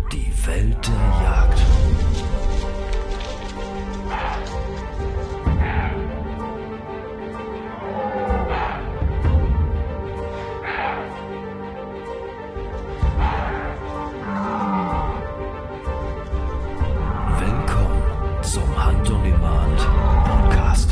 Die Welt der Jagd. Willkommen zum Hunt on Demand Podcast.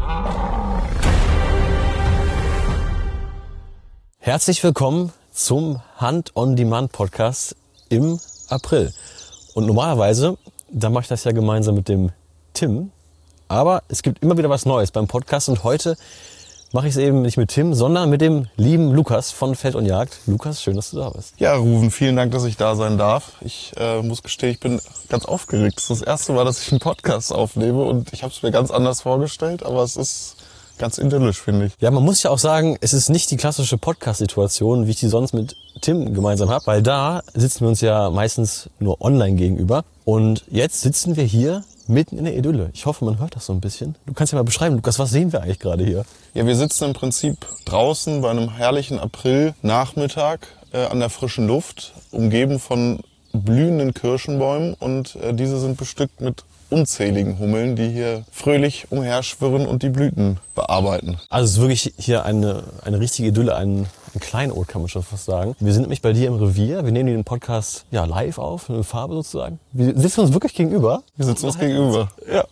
Herzlich willkommen zum Hunt on Demand Podcast im April. Und normalerweise, da mache ich das ja gemeinsam mit dem Tim, aber es gibt immer wieder was Neues beim Podcast und heute mache ich es eben nicht mit Tim, sondern mit dem lieben Lukas von Feld und Jagd. Lukas, schön, dass du da bist. Ja, Ruven, vielen Dank, dass ich da sein darf. Ich muss gestehen, ich bin ganz aufgeregt. Das ist das erste Mal, dass ich einen Podcast aufnehme und ich habe es mir ganz anders vorgestellt, aber es ist ganz idyllisch, finde ich. Ja, man muss ja auch sagen, es ist nicht die klassische Podcast-Situation, wie ich die sonst mit Tim gemeinsam habe, weil da sitzen wir uns ja meistens nur online gegenüber und jetzt sitzen wir hier mitten in der Idylle. Ich hoffe, man hört das so ein bisschen. Du kannst ja mal beschreiben, Lukas, was sehen wir eigentlich gerade hier? Ja, wir sitzen im Prinzip draußen bei einem herrlichen April-Nachmittag an der frischen Luft, umgeben von blühenden Kirschenbäumen und diese sind bestückt mit unzähligen Hummeln, die hier fröhlich umherschwirren und die Blüten bearbeiten. Also es ist wirklich hier eine richtige Idylle, ein Kleinod, kann man schon fast sagen. Wir sind nämlich bei dir im Revier. Wir nehmen den Podcast ja live auf, in Farbe sozusagen. Wir sitzen uns wirklich gegenüber. Wir sitzen uns gegenüber. Ja.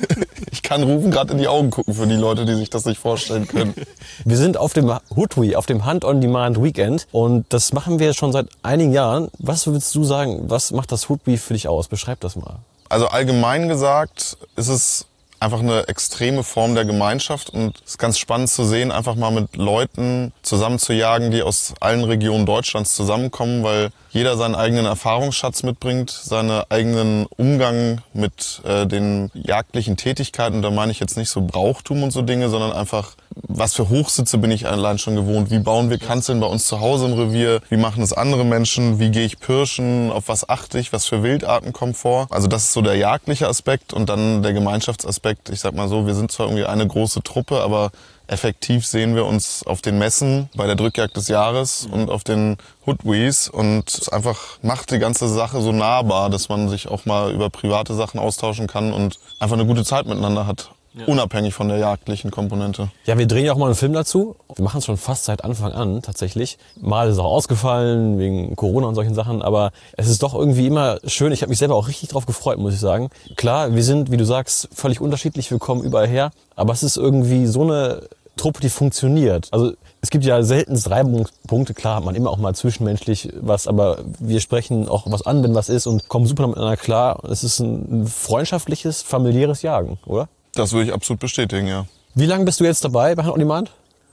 Ich kann Ruven gerade in die Augen gucken für die Leute, die sich das nicht vorstellen können. Wir sind auf dem Hootweek, auf dem Hunt on Demand Weekend und das machen wir schon seit einigen Jahren. Was würdest du sagen, was macht das Hootweek für dich aus? Beschreib das mal. Also allgemein gesagt ist es einfach eine extreme Form der Gemeinschaft und es ist ganz spannend zu sehen, einfach mal mit Leuten zusammen zu jagen, die aus allen Regionen Deutschlands zusammenkommen, weil jeder seinen eigenen Erfahrungsschatz mitbringt, seinen eigenen Umgang mit den jagdlichen Tätigkeiten. Und da meine ich jetzt nicht so Brauchtum und so Dinge, sondern einfach, was für Hochsitze bin ich allein schon gewohnt? Wie bauen wir Kanzeln bei uns zu Hause im Revier? Wie machen es andere Menschen? Wie gehe ich pirschen? Auf was achte ich? Was für Wildarten kommen vor? Also das ist so der jagdliche Aspekt und dann der Gemeinschaftsaspekt. Ich sag mal so, wir sind zwar irgendwie eine große Truppe, aber effektiv sehen wir uns auf den Messen bei der Drückjagd des Jahres und auf den Hootweeks und es einfach macht die ganze Sache so nahbar, dass man sich auch mal über private Sachen austauschen kann und einfach eine gute Zeit miteinander hat. Ja. Unabhängig von der jagdlichen Komponente. Ja, wir drehen ja auch mal einen Film dazu. Wir machen es schon fast seit Anfang an, tatsächlich. Mal ist es auch ausgefallen, wegen Corona und solchen Sachen, aber es ist doch irgendwie immer schön. Ich habe mich selber auch richtig drauf gefreut, muss ich sagen. Klar, wir sind, wie du sagst, völlig unterschiedlich, wir kommen überall her, aber es ist irgendwie so eine Truppe, die funktioniert. Also es gibt ja selten Reibungspunkte, klar hat man immer auch mal zwischenmenschlich was, aber wir sprechen auch was an, wenn was ist und kommen super miteinander klar. Es ist ein freundschaftliches, familiäres Jagen, oder? Das würde ich absolut bestätigen, ja. Wie lange bist du jetzt dabei bei Hunt on Demand?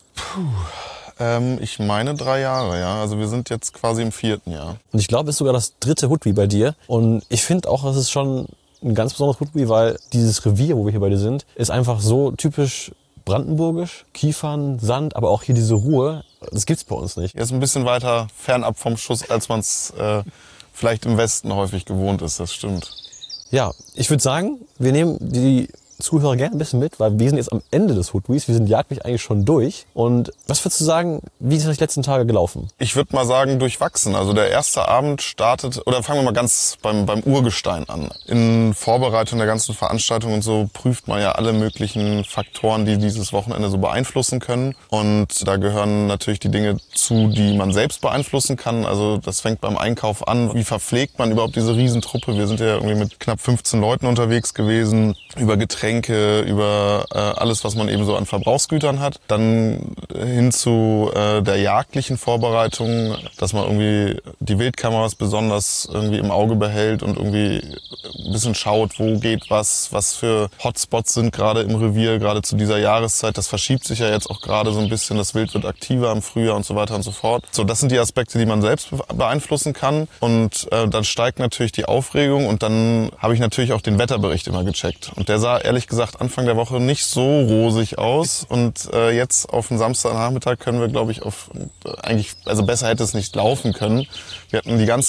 Ich meine 3 Jahre, ja. Also wir sind jetzt quasi im 4. Jahr. Und ich glaube, es ist sogar das 3. Hootweek bei dir. Und ich finde auch, es ist schon ein ganz besonderes Hootweek, weil dieses Revier, wo wir hier bei dir sind, ist einfach so typisch brandenburgisch. Kiefern, Sand, aber auch hier diese Ruhe. Das gibt's bei uns nicht. Er ist ein bisschen weiter fernab vom Schuss, als man es vielleicht im Westen häufig gewohnt ist, das stimmt. Ja, ich würde sagen, wir nehmen die Zuhörer gerne ein bisschen mit, weil wir sind jetzt am Ende des Hootweeks. Wir sind jagdlich eigentlich schon durch. Und was würdest du sagen, wie ist das die letzten Tage gelaufen? Ich würde mal sagen, durchwachsen. Also der erste Abend startet, oder fangen wir mal ganz beim Urgestein an. In Vorbereitung der ganzen Veranstaltung und so prüft man ja alle möglichen Faktoren, die dieses Wochenende so beeinflussen können. Und da gehören natürlich die Dinge zu, die man selbst beeinflussen kann. Also das fängt beim Einkauf an. Wie verpflegt man überhaupt diese Riesentruppe? Wir sind ja irgendwie mit knapp 15 Leuten unterwegs gewesen, über Getränke, über alles, was man eben so an Verbrauchsgütern hat. Dann hin zu der jagdlichen Vorbereitung, dass man irgendwie die Wildkameras besonders irgendwie im Auge behält und irgendwie ein bisschen schaut, wo geht was für Hotspots sind gerade im Revier, gerade zu dieser Jahreszeit. Das verschiebt sich ja jetzt auch gerade so ein bisschen, das Wild wird aktiver im Frühjahr und so weiter und so fort. So, das sind die Aspekte, die man selbst beeinflussen kann und dann steigt natürlich die Aufregung und dann habe ich natürlich auch den Wetterbericht immer gecheckt und der sah ehrlich gesagt Anfang der Woche nicht so rosig aus und jetzt auf den Samstagnachmittag können wir, glaube ich, also besser hätte es nicht laufen können. Wir hatten die ganze Zeit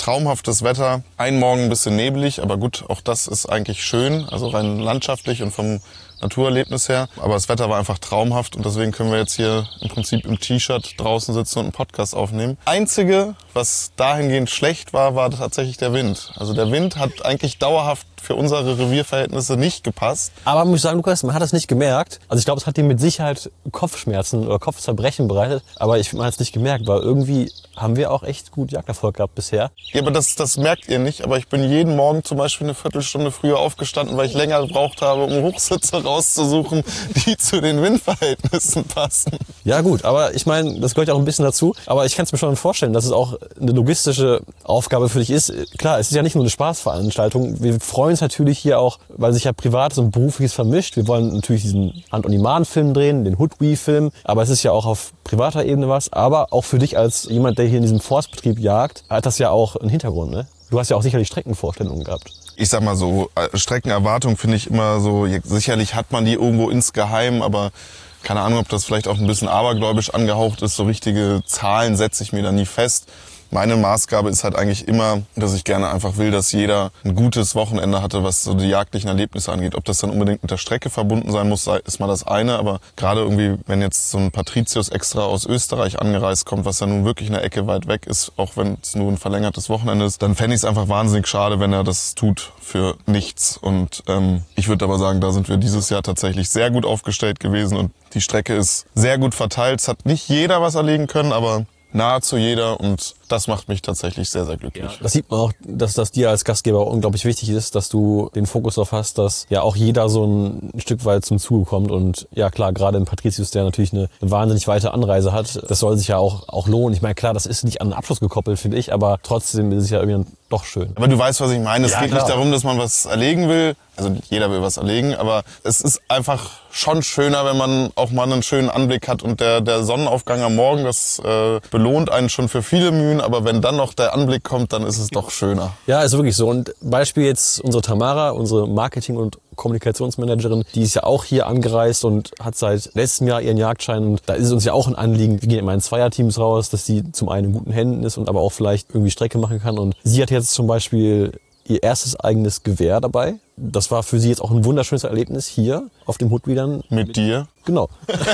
traumhaftes Wetter. Einen Morgen ein bisschen neblig, aber gut, auch das ist eigentlich schön, also rein landschaftlich und vom Naturerlebnis her. Aber das Wetter war einfach traumhaft und deswegen können wir jetzt hier im Prinzip im T-Shirt draußen sitzen und einen Podcast aufnehmen. Einzige, was dahingehend schlecht war, war tatsächlich der Wind. Also der Wind hat eigentlich dauerhaft für unsere Revierverhältnisse nicht gepasst. Aber muss ich sagen, Lukas, man hat es nicht gemerkt. Also ich glaube, es hat dir mit Sicherheit Kopfschmerzen oder Kopfzerbrechen bereitet. Aber man hat es nicht gemerkt, weil irgendwie haben wir auch echt gut Jagderfolg gehabt bisher. Ja, aber das merkt ihr nicht. Aber ich bin jeden Morgen zum Beispiel eine Viertelstunde früher aufgestanden, weil ich länger gebraucht habe, um Hochsitze rauszusuchen, die zu den Windverhältnissen passen. Ja gut, aber ich meine, das gehört ja auch ein bisschen dazu. Aber ich kann es mir schon vorstellen, dass es auch eine logistische Aufgabe für dich ist. Klar, es ist ja nicht nur eine Spaßveranstaltung. Wir freuen uns natürlich hier auch, weil sich ja Privates und Berufliches vermischt. Wir wollen natürlich diesen Hand-on-Demand-Film drehen, den Hood-Wee-Film. Aber es ist ja auch auf privater Ebene was. Aber auch für dich als jemand, der hier in diesem Forstbetrieb jagt, hat das ja auch einen Hintergrund, ne? Du hast ja auch sicherlich Streckenvorstellungen gehabt. Ich sag mal so, Streckenerwartung finde ich immer so, sicherlich hat man die irgendwo insgeheim, aber keine Ahnung, ob das vielleicht auch ein bisschen abergläubisch angehaucht ist. So richtige Zahlen setze ich mir da nie fest. Meine Maßgabe ist halt eigentlich immer, dass ich gerne einfach will, dass jeder ein gutes Wochenende hatte, was so die jagdlichen Erlebnisse angeht. Ob das dann unbedingt mit der Strecke verbunden sein muss, ist mal das eine. Aber gerade irgendwie, wenn jetzt so ein Patricius extra aus Österreich angereist kommt, was ja nun wirklich eine Ecke weit weg ist, auch wenn es nur ein verlängertes Wochenende ist, dann fände ich es einfach wahnsinnig schade, wenn er das tut für nichts. Und ich würde aber sagen, da sind wir dieses Jahr tatsächlich sehr gut aufgestellt gewesen und die Strecke ist sehr gut verteilt. Es hat nicht jeder was erlegen können, aber nahezu jeder und das macht mich tatsächlich sehr, sehr glücklich. Das sieht man auch, dass das dir als Gastgeber unglaublich wichtig ist, dass du den Fokus darauf hast, dass ja auch jeder so ein Stück weit zum Zuge kommt und ja klar, gerade im Patricius, der natürlich eine wahnsinnig weite Anreise hat, das soll sich ja auch lohnen. Ich meine, klar, das ist nicht an den Abschluss gekoppelt, finde ich, aber trotzdem ist es ja irgendwie doch schön. Aber du weißt, was ich meine. Es Ja, geht klar. nicht darum, dass man was erlegen will. Also jeder will was erlegen, aber es ist einfach schon schöner, wenn man auch mal einen schönen Anblick hat und der Sonnenaufgang am Morgen, das belohnt einen schon für viele Mühen, aber wenn dann noch der Anblick kommt, dann ist es doch schöner. Ja, ist wirklich so. Und Beispiel jetzt unsere Tamara, unsere Marketing- und Kommunikationsmanagerin, die ist ja auch hier angereist und hat seit letztem Jahr ihren Jagdschein. Und da ist es uns ja auch ein Anliegen, wir gehen immer in Zweierteams raus, dass sie zum einen in guten Händen ist und aber auch vielleicht irgendwie Strecke machen kann. Und sie hat jetzt zum Beispiel ihr erstes eigenes Gewehr dabei. Das war für sie jetzt auch ein wunderschönes Erlebnis hier auf dem Hood-Wee dann. Mit dir? Genau.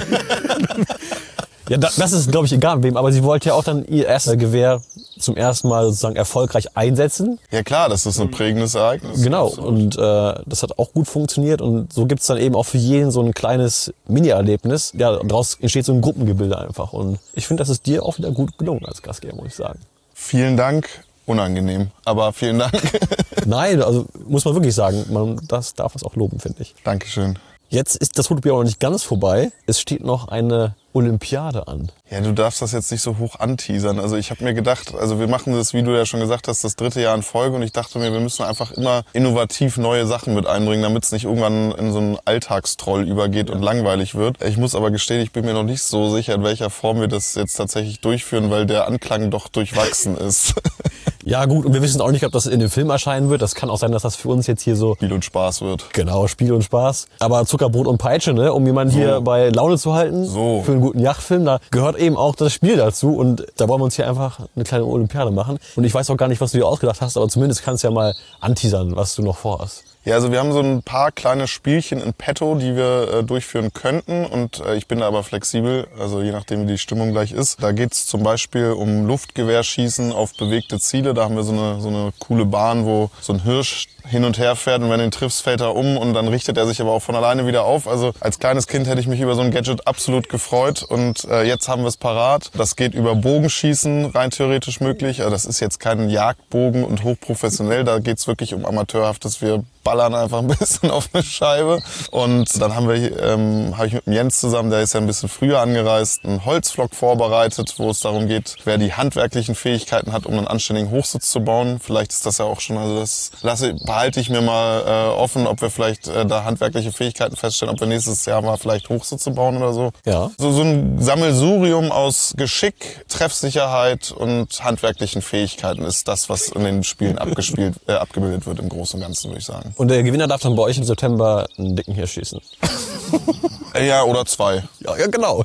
Ja, das ist, glaube ich, egal wem, aber sie wollte ja auch dann ihr erstes Gewehr zum ersten Mal sozusagen erfolgreich einsetzen. Ja klar, das ist ein prägendes Ereignis. Genau, Absolut. und das hat auch gut funktioniert und so gibt's dann eben auch für jeden so ein kleines Mini-Erlebnis. Ja, daraus entsteht so ein Gruppengebilde einfach und ich finde, das ist dir auch wieder gut gelungen als Gastgeber, muss ich sagen. Vielen Dank. Unangenehm, aber vielen Dank. Nein, also muss man wirklich sagen, das darf es auch loben, finde ich. Dankeschön. Jetzt ist das Hood-Wee auch noch nicht ganz vorbei. Es steht noch eine Olympiade an. Ja, du darfst das jetzt nicht so hoch anteasern. Also ich habe mir gedacht, also wir machen das, wie du ja schon gesagt hast, das 3. Jahr in Folge und ich dachte mir, wir müssen einfach immer innovativ neue Sachen mit einbringen, damit es nicht irgendwann in so einen Alltagstroll übergeht und langweilig wird. Ich muss aber gestehen, ich bin mir noch nicht so sicher, in welcher Form wir das jetzt tatsächlich durchführen, weil der Anklang doch durchwachsen ist. Ja gut, und wir wissen auch nicht, ob das in dem Film erscheinen wird. Das kann auch sein, dass das für uns jetzt hier so... Spiel und Spaß wird. Genau, Spiel und Spaß. Aber Zuckerbrot und Peitsche, ne, um jemanden hier bei Laune zu halten. So. Für einen guten Jagdfilm, da gehört eben auch das Spiel dazu. Und da wollen wir uns hier einfach eine kleine Olympiade machen. Und ich weiß auch gar nicht, was du dir ausgedacht hast, aber zumindest kannst du ja mal anteasern, was du noch vorhast. Ja, also wir haben so ein paar kleine Spielchen in petto, die wir durchführen könnten und ich bin da aber flexibel, also je nachdem wie die Stimmung gleich ist. Da geht's zum Beispiel um Luftgewehrschießen auf bewegte Ziele. Da haben wir so eine coole Bahn, wo so ein Hirsch hin und her fährt und wenn du ihn triffst, fällt er um und dann richtet er sich aber auch von alleine wieder auf. Also als kleines Kind hätte ich mich über so ein Gadget absolut gefreut und jetzt haben wir es parat. Das geht über Bogenschießen, rein theoretisch möglich. Also das ist jetzt kein Jagdbogen und hochprofessionell, da geht's wirklich um Amateurhaftes. Wir ballern einfach ein bisschen auf eine Scheibe und dann habe ich mit dem Jens zusammen, der ist ja ein bisschen früher angereist, einen Holzflock vorbereitet, wo es darum geht, wer die handwerklichen Fähigkeiten hat, um einen anständigen Hochsitz zu bauen. Vielleicht ist das ja auch schon, also das behalte ich mir mal offen, ob wir vielleicht da handwerkliche Fähigkeiten feststellen, ob wir nächstes Jahr mal vielleicht Hochsitze bauen oder so. Ja. So ein Sammelsurium aus Geschick, Treffsicherheit und handwerklichen Fähigkeiten ist das, was in den Spielen abgebildet wird im Großen und Ganzen, würde ich sagen. Und der Gewinner darf dann bei euch im September einen dicken Hirsch schießen. Ja, oder 2. Ja, genau. Ja.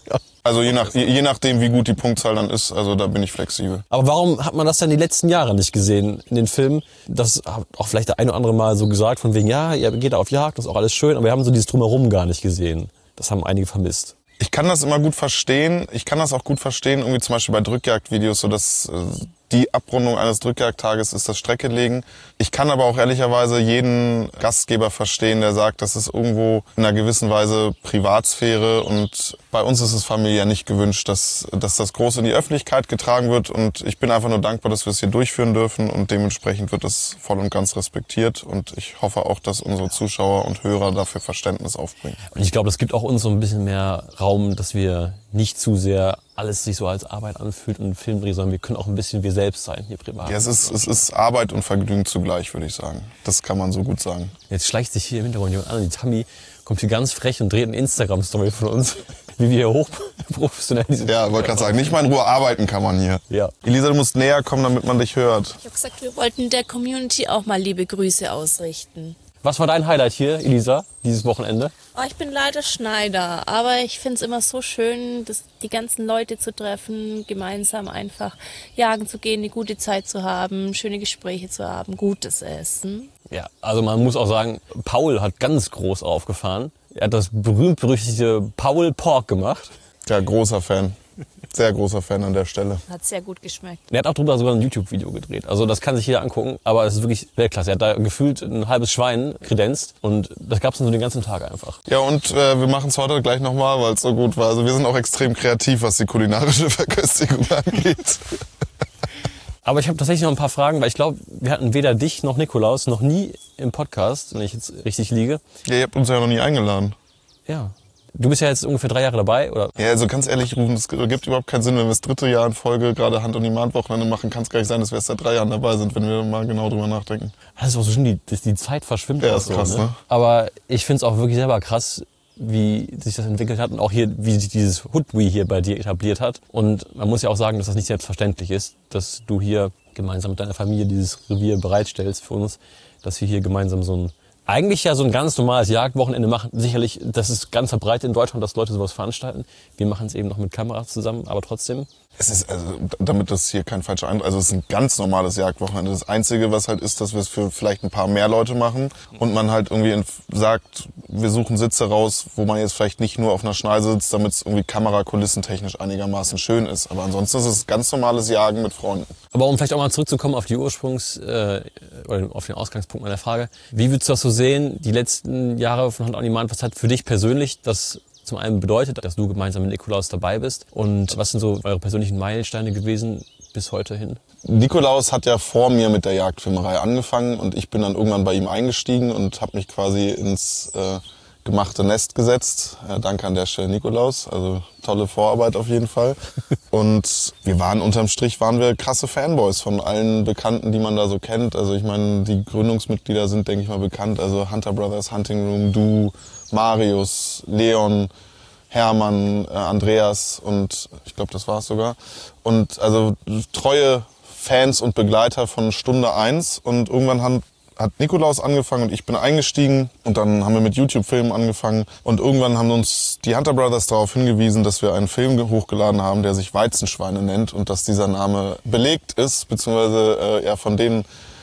Also je nachdem, wie gut die Punktzahl dann ist, also da bin ich flexibel. Aber warum hat man das dann die letzten Jahre nicht gesehen in den Filmen? Das hat auch vielleicht der eine oder andere Mal so gesagt, von wegen, ja, ihr geht auf Jagd, das ist auch alles schön, aber wir haben so dieses Drumherum gar nicht gesehen. Das haben einige vermisst. Ich kann das immer gut verstehen. Ich kann das auch gut verstehen, irgendwie zum Beispiel bei Drückjagdvideos, so dass die Abrundung eines Drückjagdtages ist das Streckelegen. Ich kann aber auch ehrlicherweise jeden Gastgeber verstehen, der sagt, das ist irgendwo in einer gewissen Weise Privatsphäre und bei uns ist es familiär nicht gewünscht, dass das groß in die Öffentlichkeit getragen wird und ich bin einfach nur dankbar, dass wir es hier durchführen dürfen und dementsprechend wird es voll und ganz respektiert und ich hoffe auch, dass unsere Zuschauer und Hörer dafür Verständnis aufbringen. Und ich glaube, das gibt auch uns so ein bisschen mehr Raum, dass wir nicht zu sehr alles sich so als Arbeit anfühlt und Filmdreh, sondern wir können auch ein bisschen wir selbst sein hier privat. Ja, es ist Arbeit und Vergnügen zugleich, würde ich sagen. Das kann man so gut sagen. Jetzt schleicht sich hier im Hintergrund jemand an, die Tammy kommt hier ganz frech und dreht eine Instagram-Story von uns, wie wir hier hochprofessionell sind. Ja, wollte gerade sagen, nicht mal in Ruhe arbeiten kann man hier. Ja. Elisa, du musst näher kommen, damit man dich hört. Ich habe gesagt, wir wollten der Community auch mal liebe Grüße ausrichten. Was war dein Highlight hier, Elisa, dieses Wochenende? Oh, ich bin leider Schneider, aber ich finde es immer so schön, die ganzen Leute zu treffen, gemeinsam einfach jagen zu gehen, eine gute Zeit zu haben, schöne Gespräche zu haben, gutes Essen. Ja, also man muss auch sagen, Paul hat ganz groß aufgefahren. Er hat das berühmt-berüchtigte Paul Pork gemacht. Ja, großer Fan. Sehr großer Fan an der Stelle. Hat sehr gut geschmeckt. Er hat auch drüber sogar ein YouTube-Video gedreht. Also das kann sich jeder angucken, aber es ist wirklich Weltklasse. Er hat da gefühlt ein halbes Schwein kredenzt und das gab's dann so den ganzen Tag einfach. Ja, und wir machen es heute gleich nochmal, weil es so gut war. Also wir sind auch extrem kreativ, was die kulinarische Verköstigung angeht. Aber ich habe tatsächlich noch ein paar Fragen, weil ich glaube, wir hatten weder dich noch Nikolaus noch nie im Podcast, wenn ich jetzt richtig liege. Ja, ihr habt uns ja noch nie eingeladen. Ja. Du bist ja jetzt ungefähr 3 Jahre dabei, oder? Ja, also ganz ehrlich, Rufen, es gibt überhaupt keinen Sinn, wenn wir das 3. Jahr in Folge gerade Hand-on-Demand-Wochenende machen, kann es gar nicht sein, dass wir erst seit 3 Jahren dabei sind, wenn wir mal genau drüber nachdenken. Das ist auch so schön, die Zeit verschwimmt. Ja, auch ist so, krass, ne? Aber ich finde es auch wirklich selber krass, wie sich das entwickelt hat und auch hier, wie sich dieses Hoodwee hier bei dir etabliert hat. Und man muss ja auch sagen, dass das nicht selbstverständlich ist, dass du hier gemeinsam mit deiner Familie dieses Revier bereitstellst für uns, dass wir hier gemeinsam so ein ganz normales Jagdwochenende machen. Sicherlich, das ist ganz verbreitet in Deutschland, dass Leute sowas veranstalten. Wir machen es eben noch mit Kameras zusammen, aber trotzdem. Es ist, also, damit das hier kein falscher Eindruck, also es ist ein ganz normales Jagdwochenende. Das Einzige, was halt ist, dass wir es für vielleicht ein paar mehr Leute machen und man halt irgendwie sagt, wir suchen Sitze raus, wo man jetzt vielleicht nicht nur auf einer Schneise sitzt, damit es irgendwie kamerakulissentechnisch einigermaßen schön ist. Aber ansonsten ist es ganz normales Jagen mit Freunden. Aber um vielleicht auch mal zurückzukommen auf die oder auf den Ausgangspunkt meiner Frage. Wie würdest du das so sehen, die letzten Jahre von Hand on Demand? Was hat für dich persönlich das zum einen bedeutet, dass du gemeinsam mit Nikolaus dabei bist? Und was sind so eure persönlichen Meilensteine gewesen bis heute hin? Nikolaus hat ja vor mir mit der Jagdfilmerei angefangen und ich bin dann irgendwann bei ihm eingestiegen und habe mich quasi ins gemachte Nest gesetzt. Danke an der Stelle Nikolaus, also tolle Vorarbeit auf jeden Fall. Und unterm Strich waren wir krasse Fanboys von allen Bekannten, die man da so kennt. Also ich meine, die Gründungsmitglieder sind, denke ich mal, bekannt. Also Hunter Brothers, Hunting Room, Du, Marius, Leon, Hermann, Andreas und ich glaube, das war's sogar. Und also treue Fans und Begleiter von Stunde 1 und irgendwann hat Nikolaus angefangen und ich bin eingestiegen und dann haben wir mit YouTube-Filmen angefangen und irgendwann haben uns die Hunter Brothers darauf hingewiesen, dass wir einen Film hochgeladen haben, der sich Weizenschweine nennt und dass dieser Name belegt ist, beziehungsweise von denen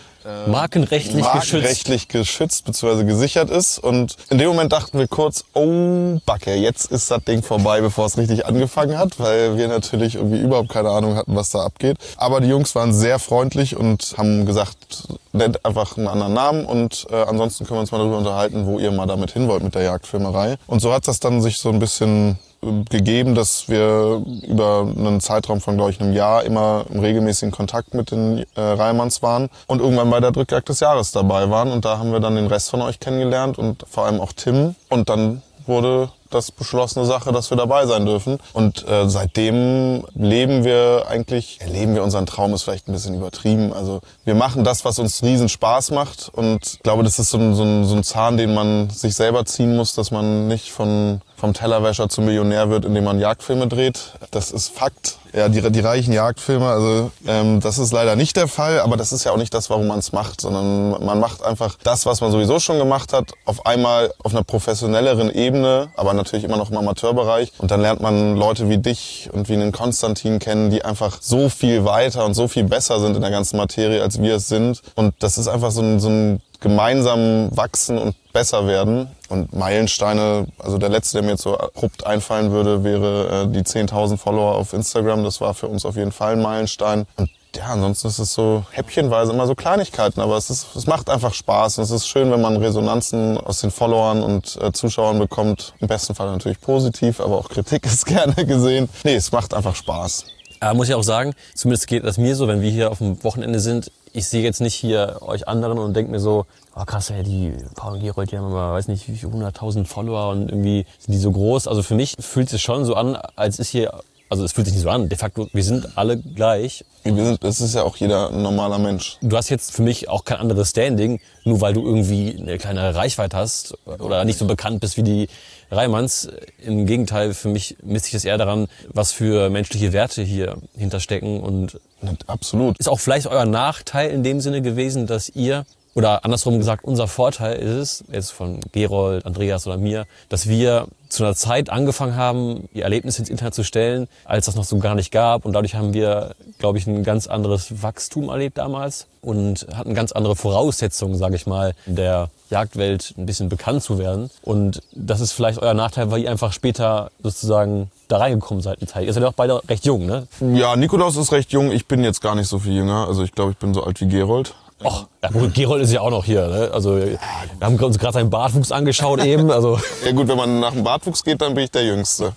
markenrechtlich geschützt bzw. gesichert ist. Und in dem Moment dachten wir kurz, oh Backe, jetzt ist das Ding vorbei, bevor es richtig angefangen hat, weil wir natürlich irgendwie überhaupt keine Ahnung hatten, was da abgeht. Aber die Jungs waren sehr freundlich und haben gesagt, nennt einfach einen anderen Namen und ansonsten können wir uns mal darüber unterhalten, wo ihr mal damit hin wollt mit der Jagdfilmerei. Und so hat das dann sich so ein bisschen gegeben, dass wir über einen Zeitraum von, glaube ich, einem Jahr immer im regelmäßigen Kontakt mit den Reimanns waren und irgendwann bei der Drückjagd des Jahres dabei waren. Und da haben wir dann den Rest von euch kennengelernt und vor allem auch Tim. Und dann wurde das beschlossene Sache, dass wir dabei sein dürfen. Und seitdem leben wir unseren Traum, ist vielleicht ein bisschen übertrieben. Also wir machen das, was uns riesen Spaß macht. Und ich glaube, das ist so ein Zahn, den man sich selber ziehen muss, dass man nicht von vom Tellerwäscher zum Millionär wird, indem man Jagdfilme dreht. Das ist Fakt. Ja, die reichen Jagdfilme, also das ist leider nicht der Fall, aber das ist ja auch nicht das, warum man es macht, sondern man macht einfach das, was man sowieso schon gemacht hat, auf einmal auf einer professionelleren Ebene, aber natürlich immer noch im Amateurbereich. Und dann lernt man Leute wie dich und wie einen Konstantin kennen, die einfach so viel weiter und so viel besser sind in der ganzen Materie, als wir es sind. Und das ist einfach so ein gemeinsam wachsen und besser werden. Und Meilensteine, also der letzte, der mir jetzt so abrupt einfallen würde, wäre die 10.000 Follower auf Instagram. Das war für uns auf jeden Fall ein Meilenstein. Und ja, ansonsten ist es so häppchenweise immer so Kleinigkeiten, aber es macht einfach Spaß. Und es ist schön, wenn man Resonanzen aus den Followern und Zuschauern bekommt. Im besten Fall natürlich positiv, aber auch Kritik ist gerne gesehen. Nee, es macht einfach Spaß. Aber muss ich auch sagen, zumindest geht das mir so, wenn wir hier auf dem Wochenende sind, ich sehe jetzt nicht hier euch anderen und denke mir so, oh krass, ey, die Paul und Gerold, die haben immer, weiß nicht, wie viele 100.000 Follower und irgendwie sind die so groß. Also für mich fühlt es sich schon so an, als ist hier, also es fühlt sich nicht so an, de facto, wir sind alle gleich. Es ist ja auch jeder ein normaler Mensch. Du hast jetzt für mich auch kein anderes Standing, nur weil du irgendwie eine kleine Reichweite hast oder nicht so bekannt bist wie die Reimanns. Im Gegenteil, für mich misst sich das eher daran, was für menschliche Werte hier hinterstecken. Und absolut. Ist auch vielleicht euer Nachteil in dem Sinne gewesen, dass ihr, oder andersrum gesagt, unser Vorteil ist es, jetzt von Gerold, Andreas oder mir, dass wir zu einer Zeit angefangen haben, die Erlebnisse ins Internet zu stellen, als das noch so gar nicht gab. Und dadurch haben wir, glaube ich, ein ganz anderes Wachstum erlebt damals und hatten ganz andere Voraussetzungen, sage ich mal, in der Jagdwelt ein bisschen bekannt zu werden. Und das ist vielleicht euer Nachteil, weil ihr einfach später sozusagen da reingekommen seid in die Zeit. Ihr seid ja auch beide recht jung, ne? Ja, Nikolaus ist recht jung. Ich bin jetzt gar nicht so viel jünger. Also ich glaube, ich bin so alt wie Gerold. Ach, ja gut, Gerold ist ja auch noch hier. Ne? Also wir haben uns gerade seinen Bartwuchs angeschaut eben. Also ja gut, wenn man nach dem Bartwuchs geht, dann bin ich der Jüngste.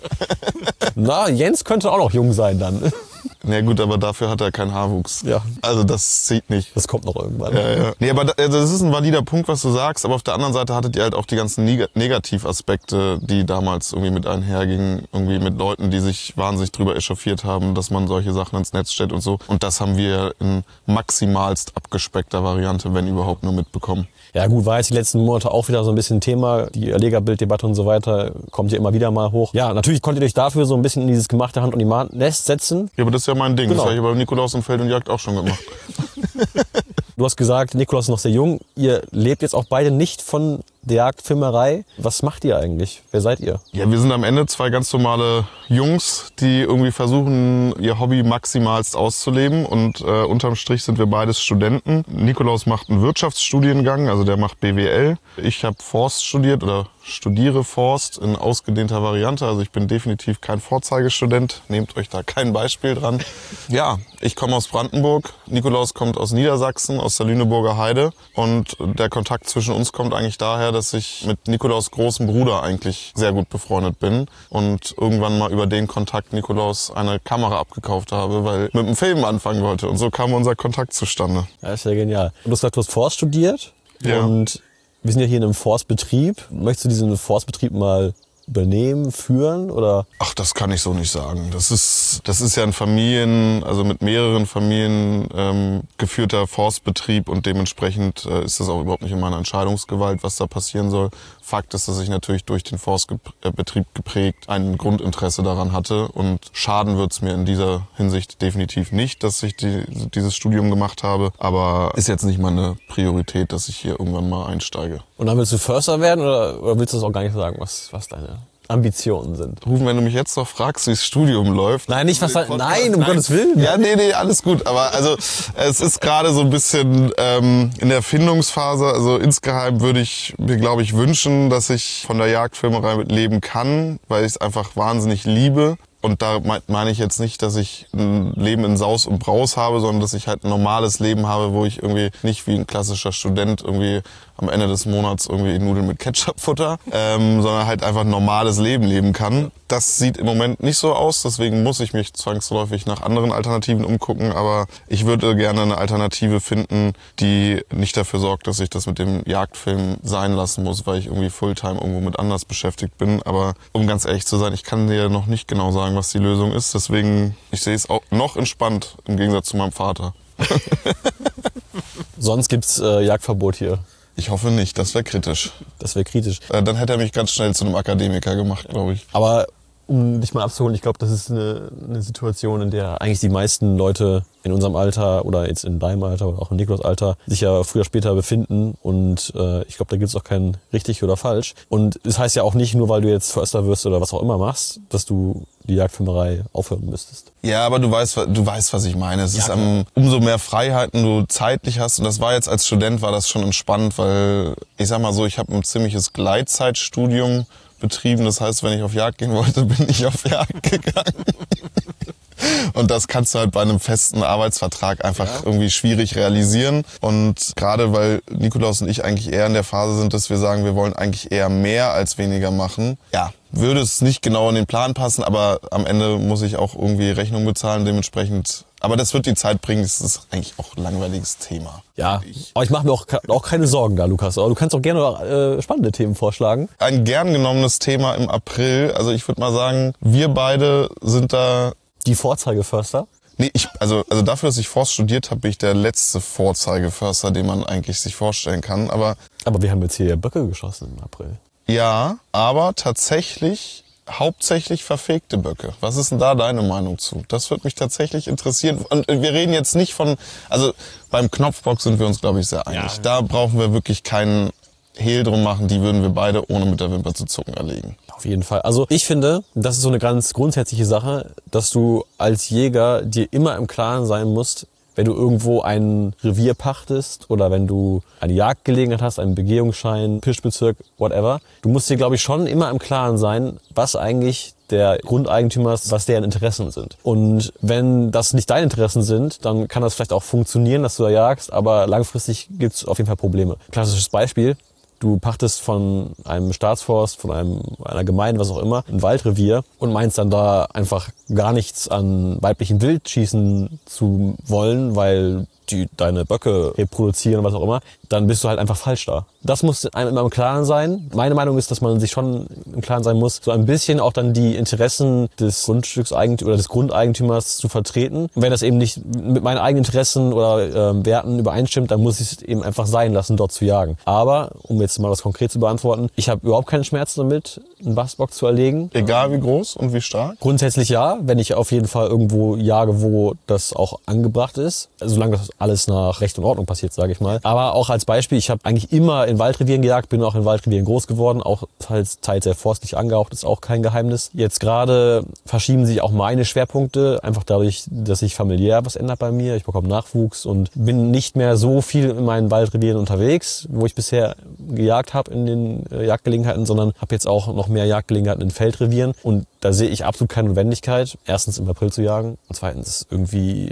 Na, Jens könnte auch noch jung sein dann. Na gut, aber dafür hat er keinen Haarwuchs. Ja. Also das zieht nicht. Das kommt noch irgendwann. Ja. Nee, aber das ist ein valider Punkt, was du sagst. Aber auf der anderen Seite hattet ihr halt auch die ganzen Negativaspekte, die damals irgendwie mit einhergingen. Irgendwie mit Leuten, die sich wahnsinnig drüber echauffiert haben, dass man solche Sachen ins Netz stellt und so. Und das haben wir in maximalst abgespeckter Variante, wenn überhaupt, nur mitbekommen. Ja gut, war jetzt die letzten Monate auch wieder so ein bisschen Thema. Die Erlegerbilddebatte und so weiter kommt ja immer wieder mal hoch. Ja, natürlich konntet ihr euch dafür so ein bisschen in dieses gemachte Hand- und Nest setzen. Ja, aber das ist ja mein Ding. Genau. Das habe ich bei Nikolaus und Feld und Jagd auch schon gemacht. Du hast gesagt, Nikolaus ist noch sehr jung. Ihr lebt jetzt auch beide nicht von der Jagdfilmerei. Was macht ihr eigentlich? Wer seid ihr? Ja, wir sind am Ende zwei ganz normale Jungs, die irgendwie versuchen, ihr Hobby maximalst auszuleben. Und unterm Strich sind wir beides Studenten. Nikolaus macht einen Wirtschaftsstudiengang, also der macht BWL. Ich habe Forst studiert oder studiere Forst in ausgedehnter Variante. Also ich bin definitiv kein Vorzeigestudent. Nehmt euch da kein Beispiel dran. Ja, ich komme aus Brandenburg. Nikolaus kommt aus Niedersachsen, aus der Lüneburger Heide. Und der Kontakt zwischen uns kommt eigentlich daher, dass ich mit Nikolaus' großem Bruder eigentlich sehr gut befreundet bin. Und irgendwann mal über den Kontakt Nikolaus eine Kamera abgekauft habe, weil ich mit dem Film anfangen wollte. Und so kam unser Kontakt zustande. Ja, ist ja genial. Und du hast gesagt, du hast Forst studiert. Ja. Und wir sind ja hier in einem Forstbetrieb. Möchtest du diesen Forstbetrieb mal übernehmen, führen oder? Ach, das kann ich so nicht sagen. Das ist ja ein also mit mehreren Familien geführter Forstbetrieb und dementsprechend ist das auch überhaupt nicht in meiner Entscheidungsgewalt, was da passieren soll. Fakt ist, dass ich natürlich durch den Forstbetrieb geprägt ein Grundinteresse daran hatte und schaden wird's mir in dieser Hinsicht definitiv nicht, dass ich dieses Studium gemacht habe, aber ist jetzt nicht meine Priorität, dass ich hier irgendwann mal einsteige. Und dann willst du Förster werden oder willst du das auch gar nicht sagen, was deine Ambitionen sind? Rufen, wenn du mich jetzt noch fragst, wie das Studium läuft. Nein, nicht nein, um Gottes Willen. Ja, nee, alles gut. Aber also es ist gerade so ein bisschen in der Findungsphase. Also insgeheim würde ich mir, glaube ich, wünschen, dass ich von der Jagdfilmerei leben kann, weil ich es einfach wahnsinnig liebe. Und da meine ich jetzt nicht, dass ich ein Leben in Saus und Braus habe, sondern dass ich halt ein normales Leben habe, wo ich irgendwie nicht wie ein klassischer Student irgendwie am Ende des Monats irgendwie Nudeln mit Ketchup futter, sondern halt einfach ein normales Leben leben kann. Das sieht im Moment nicht so aus, deswegen muss ich mich zwangsläufig nach anderen Alternativen umgucken, aber ich würde gerne eine Alternative finden, die nicht dafür sorgt, dass ich das mit dem Jagdfilm sein lassen muss, weil ich irgendwie Fulltime irgendwo mit anders beschäftigt bin. Aber um ganz ehrlich zu sein, ich kann dir noch nicht genau sagen, was die Lösung ist, deswegen, ich sehe es auch noch entspannt im Gegensatz zu meinem Vater. Sonst gibt's Jagdverbot hier. Ich hoffe nicht, das wäre kritisch. Das wäre kritisch. Dann hätte er mich ganz schnell zu einem Akademiker gemacht, glaube ich. Aber um dich mal abzuholen, ich glaube, das ist eine Situation, in der eigentlich die meisten Leute in unserem Alter oder jetzt in deinem Alter oder auch in Niklas Alter sich ja früher oder später befinden. Und ich glaube, da gibt es auch kein richtig oder falsch. Und das heißt ja auch nicht, nur weil du jetzt Förster wirst oder was auch immer machst, dass du die Jagdfilmerei aufhören müsstest. Ja, aber du weißt, was ich meine. Es ist umso mehr Freiheiten du zeitlich hast. Und das war jetzt als Student, war das schon entspannt, weil ich sag mal so, ich habe ein ziemliches Gleitzeitstudium betrieben. Das heißt, wenn ich auf Jagd gehen wollte, bin ich auf Jagd gegangen. Und das kannst du halt bei einem festen Arbeitsvertrag einfach irgendwie schwierig realisieren. Und gerade weil Nikolaus und ich eigentlich eher in der Phase sind, dass wir sagen, wir wollen eigentlich eher mehr als weniger machen. Ja, würde es nicht genau in den Plan passen, aber am Ende muss ich auch irgendwie Rechnung bezahlen, dementsprechend. Aber das wird die Zeit bringen, das ist eigentlich auch ein langweiliges Thema. Ja, aber ich mache mir auch keine Sorgen da, Lukas. Aber du kannst auch gerne spannende Themen vorschlagen. Ein gern genommenes Thema im April. Also ich würde mal sagen, wir beide sind da... Die Vorzeigeförster? Nee, also dafür, dass ich Forst studiert habe, bin ich der letzte Vorzeigeförster, den man eigentlich sich vorstellen kann. Aber wir haben jetzt hier Böcke geschossen im April. Ja, aber tatsächlich hauptsächlich verfegte Böcke. Was ist denn da deine Meinung zu? Das würde mich tatsächlich interessieren. Und wir reden jetzt nicht von, also beim Knopfbock sind wir uns, glaube ich, sehr einig. Ja. Da brauchen wir wirklich keinen Hehl drum machen, die würden wir beide ohne mit der Wimper zu zucken erlegen. Auf jeden Fall. Also ich finde, das ist so eine ganz grundsätzliche Sache, dass du als Jäger dir immer im Klaren sein musst, wenn du irgendwo ein Revier pachtest oder wenn du eine Jagdgelegenheit hast, einen Begehungsschein, Pirschbezirk, whatever. Du musst dir, glaube ich, schon immer im Klaren sein, was eigentlich der Grundeigentümer ist, was deren Interessen sind. Und wenn das nicht deine Interessen sind, dann kann das vielleicht auch funktionieren, dass du da jagst, aber langfristig gibt es auf jeden Fall Probleme. Klassisches Beispiel. Du pachtest von einem Staatsforst, von einer Gemeinde, was auch immer, ein Waldrevier und meinst dann da einfach gar nichts an weiblichen Wild schießen zu wollen, weil die deine Böcke reproduzieren, was auch immer, dann bist du halt einfach falsch da. Das muss einem immer im Klaren sein. Meine Meinung ist, dass man sich schon im Klaren sein muss, so ein bisschen auch dann die Interessen des Grundstückseigentümers oder des Grundeigentümers zu vertreten. Und wenn das eben nicht mit meinen eigenen Interessen oder Werten übereinstimmt, dann muss ich es eben einfach sein lassen, dort zu jagen. Aber, um jetzt mal das konkret zu beantworten, ich habe überhaupt keinen Schmerz damit, einen Bastbock zu erlegen. Egal wie groß und wie stark? Grundsätzlich ja, wenn ich auf jeden Fall irgendwo jage, wo das auch angebracht ist. Solange das alles nach Recht und Ordnung passiert, sage ich mal. Aber auch als Beispiel, ich habe eigentlich immer in Waldrevieren gejagt, bin auch in Waldrevieren groß geworden, auch teils sehr forstlich angehaucht, ist auch kein Geheimnis. Jetzt gerade verschieben sich auch meine Schwerpunkte, einfach dadurch, dass sich familiär was ändert bei mir. Ich bekomme Nachwuchs und bin nicht mehr so viel in meinen Waldrevieren unterwegs, wo ich bisher gejagt habe in den Jagdgelegenheiten, sondern habe jetzt auch noch mehr Jagdgelegenheiten in Feldrevieren und da sehe ich absolut keine Notwendigkeit, erstens im April zu jagen und zweitens irgendwie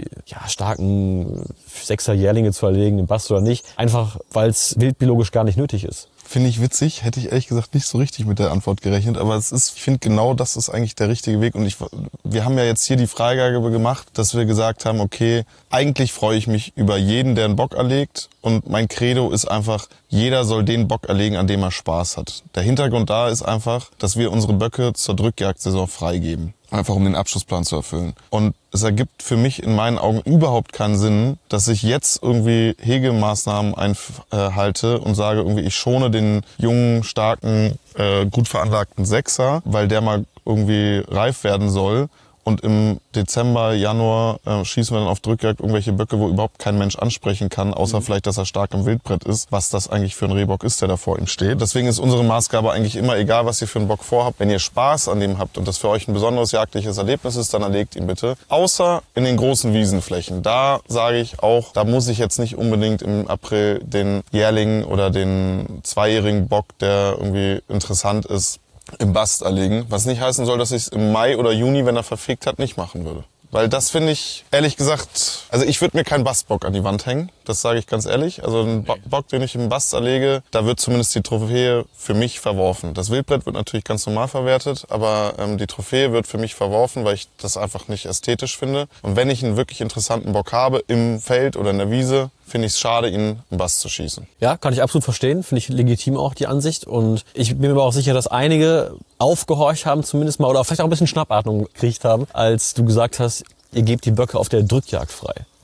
starken 6er Jährlinge zu erlegen, im Bast oder nicht, einfach weil es wildbiologisch gar nicht nötig ist. Finde ich witzig, hätte ich ehrlich gesagt nicht so richtig mit der Antwort gerechnet, aber ich finde genau, das ist eigentlich der richtige Weg und wir haben ja jetzt hier die Freigabe gemacht, dass wir gesagt haben, okay, eigentlich freue ich mich über jeden, der einen Bock erlegt und mein Credo ist einfach, jeder soll den Bock erlegen, an dem er Spaß hat. Der Hintergrund da ist einfach, dass wir unsere Böcke zur Drückjagdsaison freigeben. Einfach um den Abschlussplan zu erfüllen. Und es ergibt für mich in meinen Augen überhaupt keinen Sinn, dass ich jetzt irgendwie Hegemaßnahmen einhalte und sage, irgendwie ich schone den jungen, starken, gut veranlagten Sechser, weil der mal irgendwie reif werden soll. Und im Dezember, Januar schießen wir dann auf Drückjagd irgendwelche Böcke, wo überhaupt kein Mensch ansprechen kann, außer vielleicht, dass er stark im Wildbrett ist, was das eigentlich für ein Rehbock ist, der da vor ihm steht. Deswegen ist unsere Maßgabe eigentlich immer, egal was ihr für einen Bock vorhabt, wenn ihr Spaß an dem habt und das für euch ein besonderes jagdliches Erlebnis ist, dann erlegt ihn bitte. Außer in den großen Wiesenflächen. Da sage ich auch, da muss ich jetzt nicht unbedingt im April den Jährling oder den zweijährigen Bock, der irgendwie interessant ist, im Bast erlegen, was nicht heißen soll, dass ich es im Mai oder Juni, wenn er verfegt hat, nicht machen würde. Weil das finde ich, ehrlich gesagt, also ich würde mir keinen Bastbock an die Wand hängen, das sage ich ganz ehrlich. Also ein Bock, den ich im Bast erlege, da wird zumindest die Trophäe für mich verworfen. Das Wildbrett wird natürlich ganz normal verwertet, aber die Trophäe wird für mich verworfen, weil ich das einfach nicht ästhetisch finde. Und wenn ich einen wirklich interessanten Bock habe, im Feld oder in der Wiese, finde ich es schade, ihn im Bast zu schießen. Ja, kann ich absolut verstehen. Finde ich legitim auch die Ansicht. Und ich bin mir aber auch sicher, dass einige aufgehorcht haben zumindest mal oder vielleicht auch ein bisschen Schnappatmung gekriegt haben, als du gesagt hast, ihr gebt die Böcke auf der Drückjagd frei.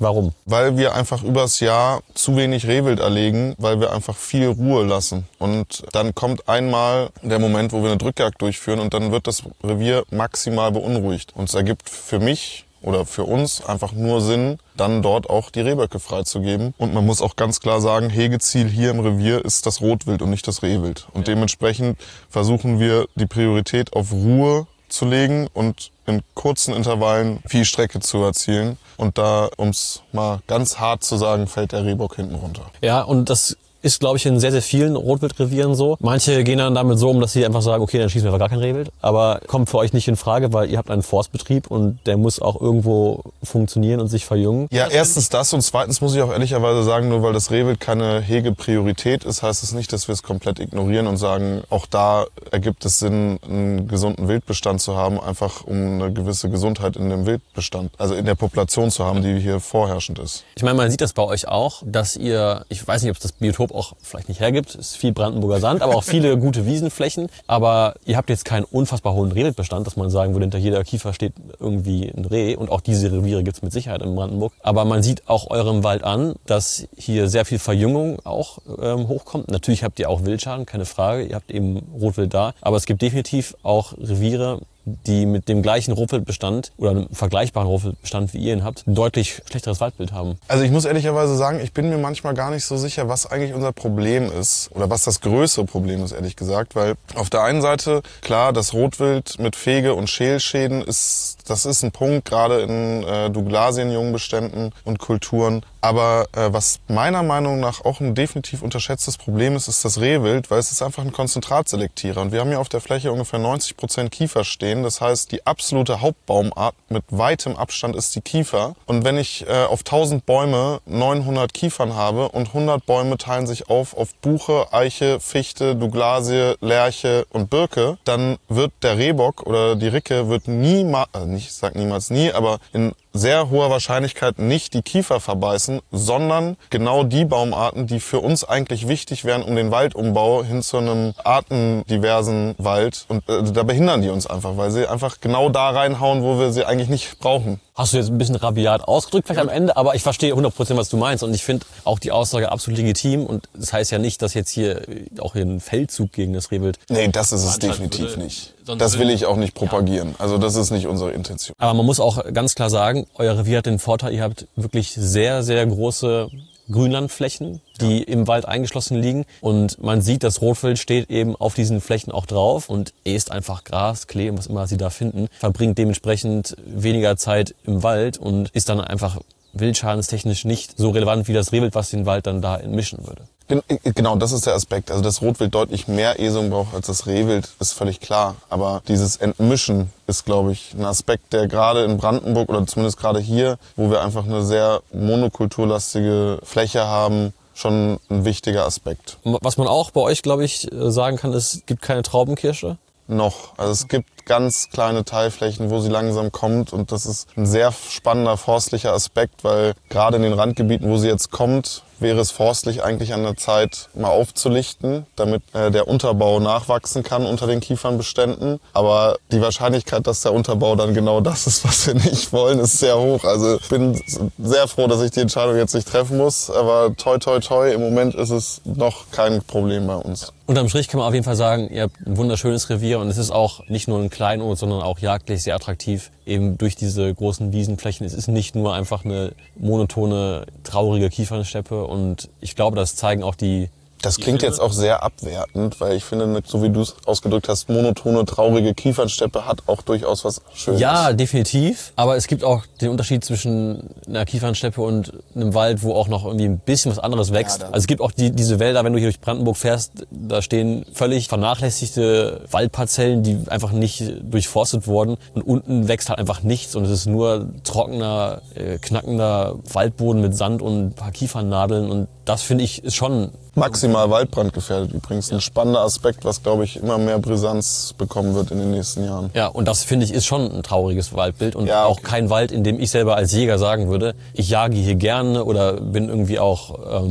Warum? Weil wir einfach übers Jahr zu wenig Rehwild erlegen, weil wir einfach viel Ruhe lassen. Und dann kommt einmal der Moment, wo wir eine Drückjagd durchführen und dann wird das Revier maximal beunruhigt. Und es ergibt für mich oder für uns einfach nur Sinn, dann dort auch die Rehböcke freizugeben. Und man muss auch ganz klar sagen, Hegeziel hier im Revier ist das Rotwild und nicht das Rehwild. Und dementsprechend versuchen wir die Priorität auf Ruhe zu legen und in kurzen Intervallen viel Strecke zu erzielen. Und da, um es mal ganz hart zu sagen, fällt der Rehbock hinten runter. Ja, und das ist, glaube ich, in sehr, sehr vielen Rotwildrevieren so. Manche gehen dann damit so um, dass sie einfach sagen, okay, dann schießen wir einfach gar kein Rehwild. Aber kommt für euch nicht in Frage, weil ihr habt einen Forstbetrieb und der muss auch irgendwo funktionieren und sich verjüngen. Ja, erstens das und zweitens muss ich auch ehrlicherweise sagen, nur weil das Rehwild keine Hegepriorität ist, heißt es nicht, dass wir es komplett ignorieren und sagen, auch da ergibt es Sinn, einen gesunden Wildbestand zu haben, einfach um eine gewisse Gesundheit in dem Wildbestand, also in der Population zu haben, die hier vorherrschend ist. Ich meine, man sieht das bei euch auch, dass ihr, ich weiß nicht, ob es das Biotop auch vielleicht nicht hergibt, ist viel Brandenburger Sand, aber auch viele gute Wiesenflächen. Aber ihr habt jetzt keinen unfassbar hohen Rehwildbestand, dass man sagen würde, hinter jeder Kiefer steht irgendwie ein Reh. Und auch diese Reviere gibt es mit Sicherheit in Brandenburg. Aber man sieht auch eurem Wald an, dass hier sehr viel Verjüngung auch hochkommt. Natürlich habt ihr auch Wildschaden, keine Frage. Ihr habt eben Rotwild da. Aber es gibt definitiv auch Reviere, die mit dem gleichen Rotwildbestand oder einem vergleichbaren Rotwildbestand, wie ihr ihn habt, ein deutlich schlechteres Waldbild haben. Also ich muss ehrlicherweise sagen, ich bin mir manchmal gar nicht so sicher, was eigentlich unser Problem ist oder was das größere Problem ist, ehrlich gesagt, weil auf der einen Seite, klar, das Rotwild mit Fege- und Schälschäden das ist ein Punkt, gerade in Douglasien-Jungbeständen und Kulturen. Aber was meiner Meinung nach auch ein definitiv unterschätztes Problem ist, ist das Rehwild, weil es ist einfach ein Konzentratselektierer. Und wir haben hier auf der Fläche ungefähr 90% Kiefer stehen. Das heißt, die absolute Hauptbaumart mit weitem Abstand ist die Kiefer. Und wenn ich auf 1000 Bäume 900 Kiefern habe und 100 Bäume teilen sich auf Buche, Eiche, Fichte, Douglasie, Lärche und Birke, dann wird der Rehbock oder die Ricke wird niemals, ich sag niemals nie, aber in sehr hoher Wahrscheinlichkeit nicht die Kiefer verbeißen, sondern genau die Baumarten, die für uns eigentlich wichtig wären, um den Waldumbau hin zu einem artendiversen Wald. Und da behindern die uns einfach, weil sie einfach genau da reinhauen, wo wir sie eigentlich nicht brauchen. Hast du jetzt ein bisschen rabiat ausgedrückt vielleicht am Ende, aber ich verstehe 100%, was du meinst. Und ich finde auch die Aussage absolut legitim. Und das heißt ja nicht, dass jetzt hier auch hier ein Feldzug gegen das Rehwild... Nee, das ist es definitiv nicht. Das will ich auch nicht propagieren. Also das ist nicht unsere Intention. Aber man muss auch ganz klar sagen, euer Revier hat den Vorteil, ihr habt wirklich sehr, sehr große Grünlandflächen, die im Wald eingeschlossen liegen. Und man sieht, das Rotwild steht eben auf diesen Flächen auch drauf und isst einfach Gras, Klee und was immer sie da finden, verbringt dementsprechend weniger Zeit im Wald und ist dann einfach wildschadentechnisch nicht so relevant wie das Rehwild, was den Wald dann da entmischen würde. Genau, das ist der Aspekt. Also das Rotwild deutlich mehr Esung braucht als das Rehwild, ist völlig klar. Aber dieses Entmischen ist, glaube ich, ein Aspekt, der gerade in Brandenburg oder zumindest gerade hier, wo wir einfach eine sehr monokulturlastige Fläche haben, schon ein wichtiger Aspekt. Was man auch bei euch, glaube ich, sagen kann, ist, es gibt keine Traubenkirsche. Noch. Also es gibt ganz kleine Teilflächen, wo sie langsam kommt und das ist ein sehr spannender forstlicher Aspekt, weil gerade in den Randgebieten, wo sie jetzt kommt, wäre es forstlich eigentlich an der Zeit, mal aufzulichten, damit der Unterbau nachwachsen kann unter den Kiefernbeständen. Aber die Wahrscheinlichkeit, dass der Unterbau dann genau das ist, was wir nicht wollen, ist sehr hoch. Also ich bin sehr froh, dass ich die Entscheidung jetzt nicht treffen muss. Aber toi, toi, toi, im Moment ist es noch kein Problem bei uns. Unterm Strich kann man auf jeden Fall sagen, ihr habt ein wunderschönes Revier und es ist auch nicht nur ein Kleinod, sondern auch jagdlich sehr attraktiv, eben durch diese großen Wiesenflächen. Es ist nicht nur einfach eine monotone, traurige Kiefernsteppe und ich glaube, das zeigen auch die... Das klingt jetzt auch sehr abwertend, weil ich finde, so wie du es ausgedrückt hast, monotone, traurige Kiefernsteppe hat auch durchaus was Schönes. Ja, definitiv. Aber es gibt auch den Unterschied zwischen einer Kiefernsteppe und einem Wald, wo auch noch irgendwie ein bisschen was anderes wächst. Ja, also es gibt auch diese Wälder, wenn du hier durch Brandenburg fährst, da stehen völlig vernachlässigte Waldparzellen, die einfach nicht durchforstet wurden. Und unten wächst halt einfach nichts und es ist nur trockener, knackender Waldboden mit Sand und ein paar Kiefernadeln. Und das, finde ich, ist schon... Maximal waldbrandgefährdet übrigens. Ein spannender Aspekt, was, glaube ich, immer mehr Brisanz bekommen wird in den nächsten Jahren. Ja, und das, finde ich, ist schon ein trauriges Waldbild und ja, auch kein Wald, in dem ich selber als Jäger sagen würde, ich jage hier gerne oder bin irgendwie auch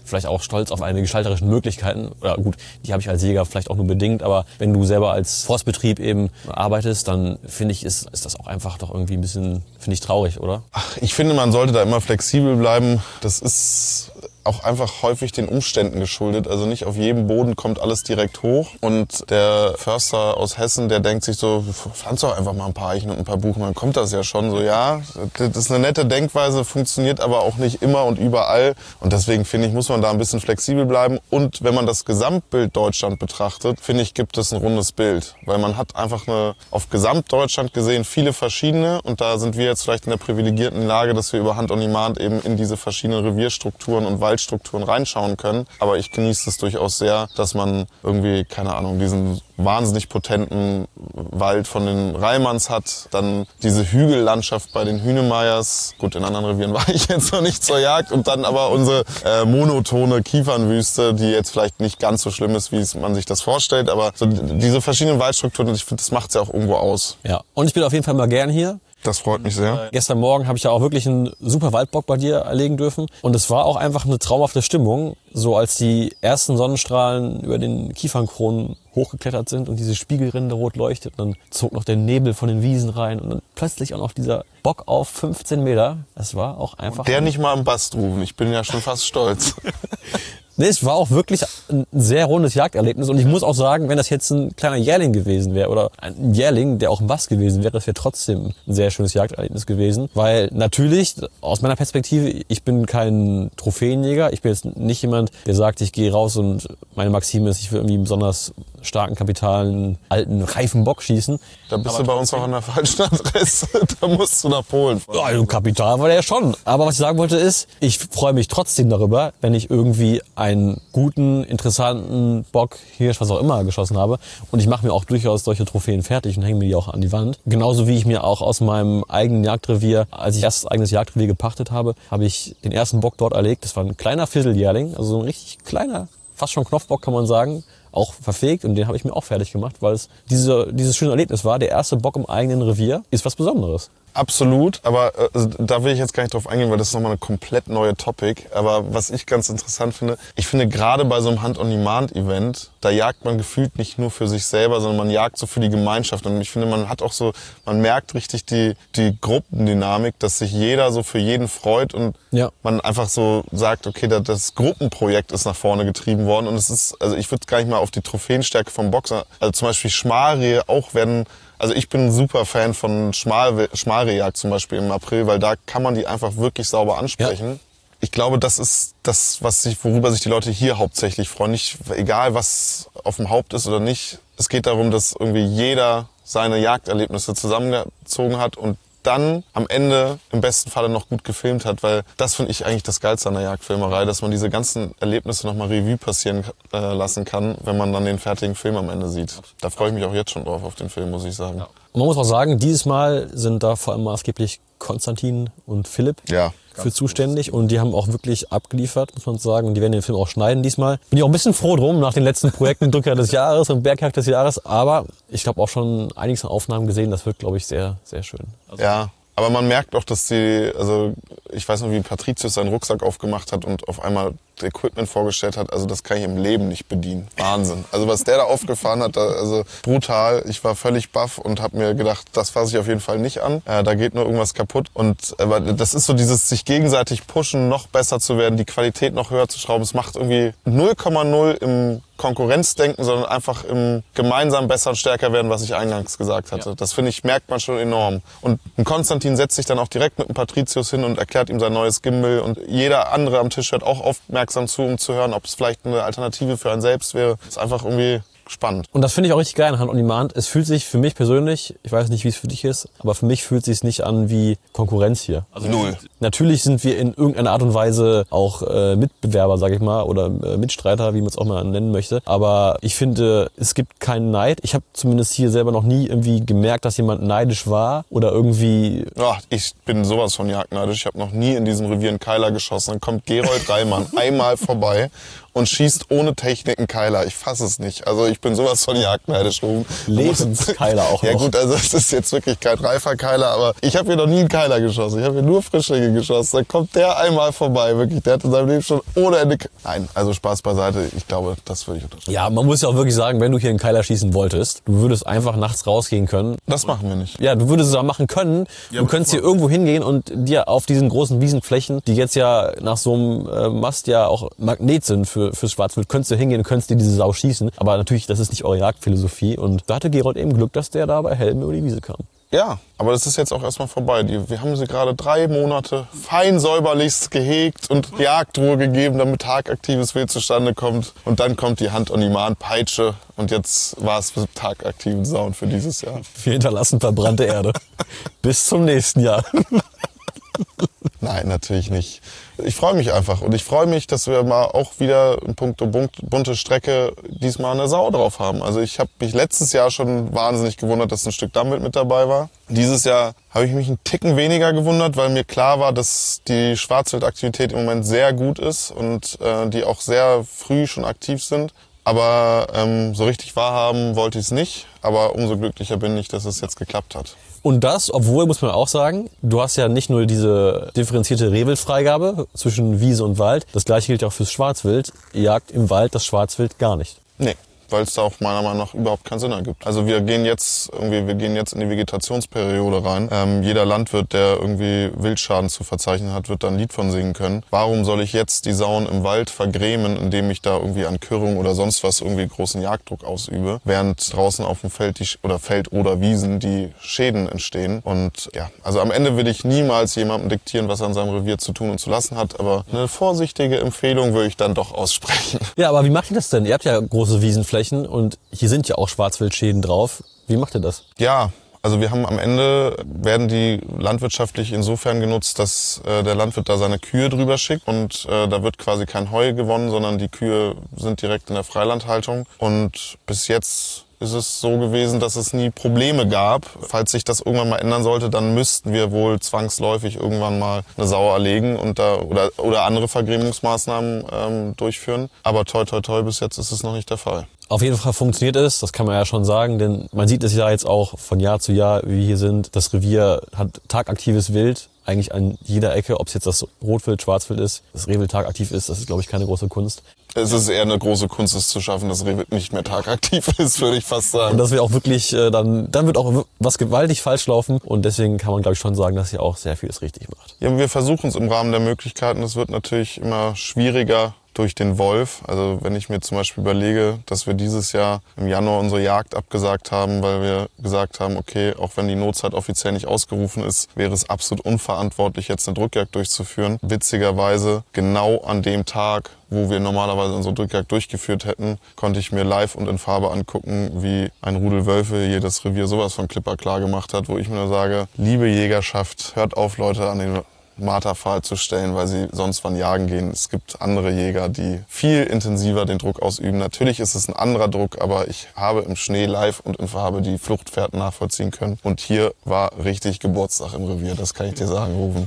vielleicht auch stolz auf meine gestalterischen Möglichkeiten. Oder gut, die habe ich als Jäger vielleicht auch nur bedingt, aber wenn du selber als Forstbetrieb eben arbeitest, dann finde ich, ist das auch einfach doch irgendwie ein bisschen, finde ich, traurig, oder? Ich finde, man sollte da immer flexibel bleiben. Das ist auch einfach häufig den Umständen geschuldet. Also nicht auf jedem Boden kommt alles direkt hoch. Und der Förster aus Hessen, der denkt sich so, pflanz doch einfach mal ein paar Eichen und ein paar Buchen, dann kommt das ja schon. So, ja, das ist eine nette Denkweise, funktioniert aber auch nicht immer und überall. Und deswegen finde ich, muss man da ein bisschen flexibel bleiben. Und wenn man das Gesamtbild Deutschland betrachtet, finde ich, gibt es ein rundes Bild. Weil man hat einfach auf Gesamtdeutschland gesehen viele verschiedene. Und da sind wir jetzt vielleicht in der privilegierten Lage, dass wir über Hunt on Demand eben in diese verschiedenen Revierstrukturen und Waldstrukturen reinschauen können. Aber ich genieße es durchaus sehr, dass man irgendwie, keine Ahnung, diesen wahnsinnig potenten Wald von den Reimanns hat. Dann diese Hügellandschaft bei den Hünemeyers. Gut, in anderen Revieren war ich jetzt noch nicht zur Jagd. Und dann aber unsere monotone Kiefernwüste, die jetzt vielleicht nicht ganz so schlimm ist, wie man sich das vorstellt. Aber so diese verschiedenen Waldstrukturen, ich finde, das macht es ja auch irgendwo aus. Ja, und ich bin auf jeden Fall mal gern hier. Das freut mich sehr. Gestern Morgen habe ich ja auch wirklich einen super Waldbock bei dir erlegen dürfen. Und es war auch einfach eine traumhafte Stimmung, so als die ersten Sonnenstrahlen über den Kiefernkronen hochgeklettert sind und diese Spiegelrinde rot leuchtet. Und dann zog noch der Nebel von den Wiesen rein und dann plötzlich auch noch dieser Bock auf 15 Meter. Das war auch einfach... Der nicht mal am Bast rufen. Ich bin ja schon fast stolz. Nee, es war auch wirklich ein sehr rundes Jagderlebnis und ich muss auch sagen, wenn das jetzt ein kleiner Jährling gewesen wäre oder ein Jährling, der auch ein Bass gewesen wäre, das wäre trotzdem ein sehr schönes Jagderlebnis gewesen, weil natürlich, aus meiner Perspektive, ich bin kein Trophäenjäger, ich bin jetzt nicht jemand, der sagt, ich gehe raus und meine Maxime ist, ich will irgendwie einen besonders starken, kapitalen, alten, reifen Bock schießen. Da bist du bei uns auch an der falschen Adresse, da musst du nach Polen fahren. Ja, also Kapital war der ja schon. Aber was ich sagen wollte ist, ich freue mich trotzdem darüber, wenn ich irgendwie einen guten, interessanten Bock, Hirsch, was auch immer geschossen habe. Und ich mache mir auch durchaus solche Trophäen fertig und hänge mir die auch an die Wand. Genauso wie ich mir auch aus meinem eigenen Jagdrevier, als ich erst eigenes Jagdrevier gepachtet habe, habe ich den ersten Bock dort erlegt. Das war ein kleiner Fisseljährling, also so ein richtig kleiner, fast schon Knopfbock kann man sagen. Auch verfegt und den habe ich mir auch fertig gemacht, weil es dieses schöne Erlebnis war. Der erste Bock im eigenen Revier ist was Besonderes. Absolut, aber da will ich jetzt gar nicht drauf eingehen, weil das ist nochmal eine komplett neue Topic. Aber was ich ganz interessant finde, ich finde gerade bei so einem Hunt-on-Demand-Event, da jagt man gefühlt nicht nur für sich selber, sondern man jagt so für die Gemeinschaft. Und ich finde, man hat auch so, man merkt richtig die Gruppendynamik, dass sich jeder so für jeden freut und man einfach so sagt, okay, das Gruppenprojekt ist nach vorne getrieben worden. Und es ist, also ich würde gar nicht mal auf die Trophäenstärke vom Boxer, also zum Beispiel Schmalrehe auch werden. Also ich bin ein super Fan von Schmalrehjagd zum Beispiel im April, weil da kann man die einfach wirklich sauber ansprechen. Ja. Ich glaube, das ist das, worüber sich die Leute hier hauptsächlich freuen. Nicht, egal was auf dem Haupt ist oder nicht. Es geht darum, dass irgendwie jeder seine Jagderlebnisse zusammengezogen hat und dann am Ende im besten Falle noch gut gefilmt hat, weil das finde ich eigentlich das Geilste an der Jagdfilmerei, dass man diese ganzen Erlebnisse nochmal Revue passieren lassen kann, wenn man dann den fertigen Film am Ende sieht. Da freue ich mich auch jetzt schon drauf auf den Film, muss ich sagen. Ja. Und man muss auch sagen, dieses Mal sind da vor allem maßgeblich Konstantin und Philipp für zuständig und die haben auch wirklich abgeliefert, muss man sagen, und die werden den Film auch schneiden diesmal. Bin ich auch ein bisschen froh drum nach den letzten Projekten Drücker des Jahres und Bergjagd des Jahres, aber ich habe auch schon einiges an Aufnahmen gesehen, das wird, glaube ich, sehr, sehr schön. Also ja, aber man merkt auch, dass also ich weiß noch, wie Patricius seinen Rucksack aufgemacht hat und auf einmal Equipment vorgestellt hat, also das kann ich im Leben nicht bedienen. Wahnsinn. Also was der da aufgefahren hat, also brutal. Ich war völlig baff und habe mir gedacht, das fasse ich auf jeden Fall nicht an. Da geht nur irgendwas kaputt. Und aber das ist so dieses sich gegenseitig pushen, noch besser zu werden, die Qualität noch höher zu schrauben. Es macht irgendwie 0,0 im Konkurrenzdenken, sondern einfach im gemeinsam besser und stärker werden, was ich eingangs gesagt hatte. Ja. Das finde ich, merkt man schon enorm. Und ein Konstantin setzt sich dann auch direkt mit einem Patricius hin und erklärt ihm sein neues Gimbal und jeder andere am Tisch hört auch aufmerksam zu, um zu hören, ob es vielleicht eine Alternative für einen selbst wäre. Das ist einfach irgendwie spannend. Und das finde ich auch richtig geil an Hunt on Demand. Es fühlt sich für mich persönlich, ich weiß nicht, wie es für dich ist, aber für mich fühlt es sich nicht an wie Konkurrenz hier. Also null. Natürlich sind wir in irgendeiner Art und Weise auch Mitbewerber, sage ich mal, oder Mitstreiter, wie man es auch mal nennen möchte. Aber ich finde, es gibt keinen Neid. Ich habe zumindest hier selber noch nie irgendwie gemerkt, dass jemand neidisch war oder irgendwie... Ja, ich bin sowas von jagdneidisch. Ich habe noch nie in diesem Revier einen Keiler geschossen. Dann kommt Gerold Reimann einmal vorbei und schießt ohne Technik einen Keiler. Ich fasse es nicht. Also ich bin sowas von jagdneidisch. Lebenskeiler auch Ja noch. gut, also es ist jetzt wirklich kein reifer Keiler, aber ich habe hier noch nie einen Keiler geschossen. Ich habe hier nur Frischlinge geschossen. Da kommt der einmal vorbei, wirklich. Der hat in seinem Leben schon ohne Ende... Nein, also Spaß beiseite. Ich glaube, das würde ich unterschreiben. Ja, man muss ja auch wirklich sagen, wenn du hier einen Keiler schießen wolltest, du würdest einfach nachts rausgehen können. Das machen wir nicht. Ja, du würdest es auch machen können. Du könntest hier irgendwo hingehen und dir auf diesen großen Wiesenflächen, die jetzt ja nach so einem Mast ja auch Magnet sind fürs Schwarzwild, könntest du hingehen und könntest dir diese Sau schießen. Aber natürlich, das ist nicht eure Jagdphilosophie. Und da hatte Gerold eben Glück, dass der da bei Helm über die Wiese kam. Ja, aber das ist jetzt auch erstmal vorbei. Wir haben sie gerade 3 Monate fein säuberlichst gehegt und Jagdruhe gegeben, damit tagaktives Wild zustande kommt. Und dann kommt die Hand-on-Demand-Peitsche und jetzt war es mit tagaktiven Sauen für dieses Jahr. Wir hinterlassen verbrannte Erde. Bis zum nächsten Jahr. Nein, natürlich nicht. Ich freue mich einfach und ich freue mich, dass wir mal auch wieder in puncto bunte Strecke diesmal eine Sau drauf haben. Also ich habe mich letztes Jahr schon wahnsinnig gewundert, dass ein Stück Dammwild mit dabei war. Dieses Jahr habe ich mich einen Ticken weniger gewundert, weil mir klar war, dass die Schwarzwildaktivität im Moment sehr gut ist und die auch sehr früh schon aktiv sind. Aber so richtig wahrhaben wollte ich es nicht. Aber umso glücklicher bin ich, dass es jetzt geklappt hat. Und das, obwohl, muss man auch sagen, du hast ja nicht nur diese differenzierte Rehwildfreigabe zwischen Wiese und Wald, das gleiche gilt ja auch fürs Schwarzwild. Ihr jagt im Wald das Schwarzwild gar nicht. Nee, weil es da auch meiner Meinung nach überhaupt keinen Sinn ergibt. Also wir gehen jetzt in die Vegetationsperiode rein. Jeder Landwirt, der irgendwie Wildschaden zu verzeichnen hat, wird da ein Lied von singen können. Warum soll ich jetzt die Sauen im Wald vergrämen, indem ich da irgendwie an Kürrung oder sonst was irgendwie großen Jagddruck ausübe, während draußen auf dem Feld Feld oder Wiesen die Schäden entstehen. Und ja, also am Ende will ich niemals jemandem diktieren, was er an seinem Revier zu tun und zu lassen hat, aber eine vorsichtige Empfehlung würde ich dann doch aussprechen. Ja, aber wie macht ihr das denn? Ihr habt ja große Wiesenflächen und hier sind ja auch Schwarzwildschäden drauf. Wie macht ihr das? Ja, also wir haben am Ende, werden die landwirtschaftlich insofern genutzt, dass der Landwirt da seine Kühe drüber schickt und da wird quasi kein Heu gewonnen, sondern die Kühe sind direkt in der Freilandhaltung. Und bis jetzt ist es so gewesen, dass es nie Probleme gab. Falls sich das irgendwann mal ändern sollte, dann müssten wir wohl zwangsläufig irgendwann mal eine Sau erlegen und oder andere Vergrämungsmaßnahmen durchführen. Aber toi toi toi, bis jetzt ist es noch nicht der Fall. Auf jeden Fall funktioniert es, das kann man ja schon sagen, denn man sieht es ja jetzt auch von Jahr zu Jahr, wie wir hier sind. Das Revier hat tagaktives Wild, eigentlich an jeder Ecke, ob es jetzt das Rotwild, Schwarzwild ist, das Rehwild tagaktiv ist, das ist, glaube ich, keine große Kunst. Es ist eher eine große Kunst, es zu schaffen, dass Rehwild nicht mehr tagaktiv ist, würde ich fast sagen. Und das wird auch wirklich, dann wird auch was gewaltig falsch laufen und deswegen kann man, glaube ich, schon sagen, dass ihr auch sehr vieles richtig macht. Ja, wir versuchen es im Rahmen der Möglichkeiten. Es wird natürlich immer schwieriger durch den Wolf. Also wenn ich mir zum Beispiel überlege, dass wir dieses Jahr im Januar unsere Jagd abgesagt haben, weil wir gesagt haben, okay, auch wenn die Notzeit offiziell nicht ausgerufen ist, wäre es absolut unverantwortlich, jetzt eine Drückjagd durchzuführen. Witzigerweise, genau an dem Tag, wo wir normalerweise unsere Drückjagd durchgeführt hätten, konnte ich mir live und in Farbe angucken, wie ein Rudel Wölfe jedes Revier sowas von klipperklar gemacht hat, wo ich mir nur sage, liebe Jägerschaft, hört auf, Leute an den Marterpfahl zu stellen, weil sie sonst wann jagen gehen. Es gibt andere Jäger, die viel intensiver den Druck ausüben. Natürlich ist es ein anderer Druck, aber ich habe im Schnee live und in Farbe die Fluchtfährten nachvollziehen können. Und hier war richtig Geburtstag im Revier, das kann ich dir sagen, Rufen.